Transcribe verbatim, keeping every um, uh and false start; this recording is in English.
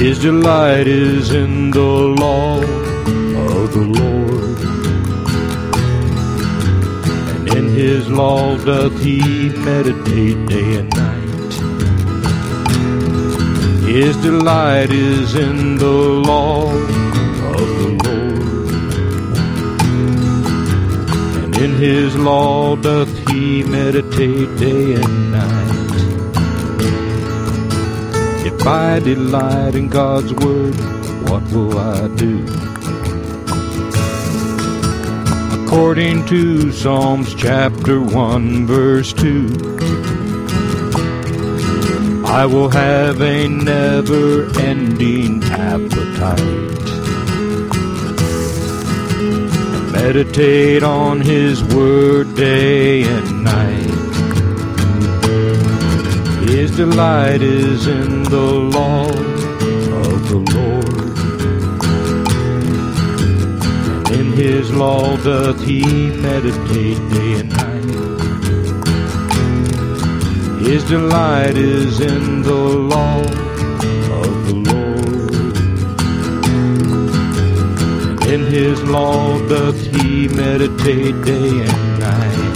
His delight is in the law of the Lord, and in his law doth he meditate day and night. His delight is in the law of the Lord, and in his law doth he meditate day and night. If I delight in God's word, what will I do? According to Psalms chapter one verse two, I will have a never-ending appetite and meditate on his word day and night. His delight is in the law of the Lord, and in his law doth he meditate day and night. His delight is in the law of the Lord, and in his law doth he meditate day and night.